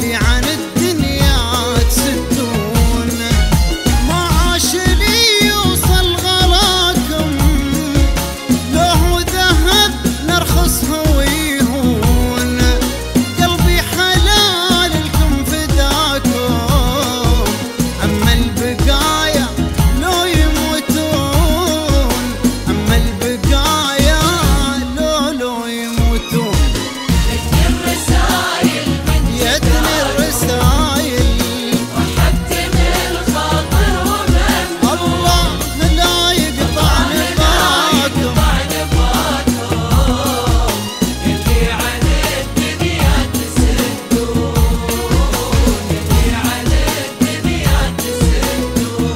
اللي عن الدنيا تسدون. ما عاش لي يوصل غلاكم، لو ذهب نرخصه ويهون. قلبي حلال لكم فداكم، أما البقايا لو يموتون، أما البقايا لو يموتون. يدني الرسايل وحتم الخاطر ومن الله لا يقطع نباكم. اللي عن الدنيا تسدون، اللي عن الدنيا تسدون.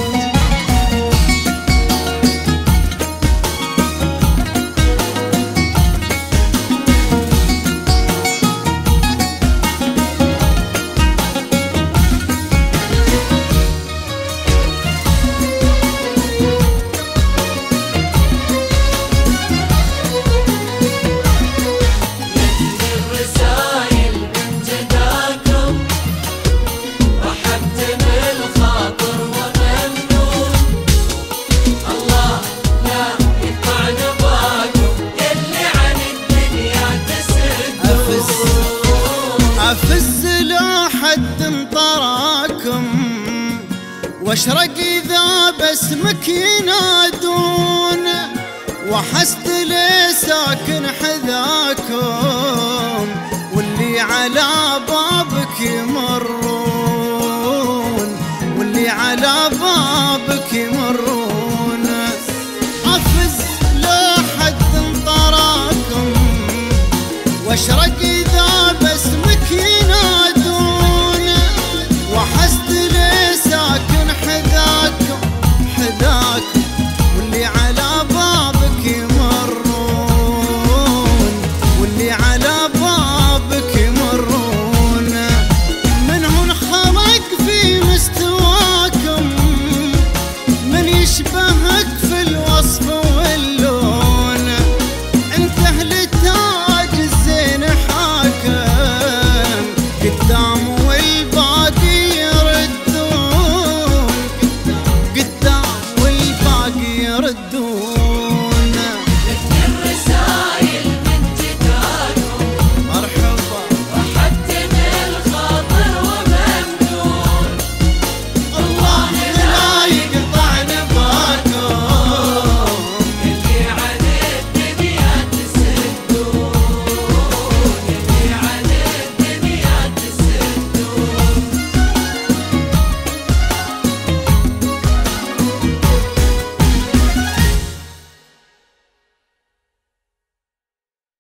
الرسايل من جداكم، وحتم الخاطر وممنون. الله لا يقطع نباكم، يلي عن الدنيا تسدون. أفز لو حد طراكم، واشرق إذا باسمك ينادون. وحسد لي ساكن حذاكم، واللي على بابك يمون.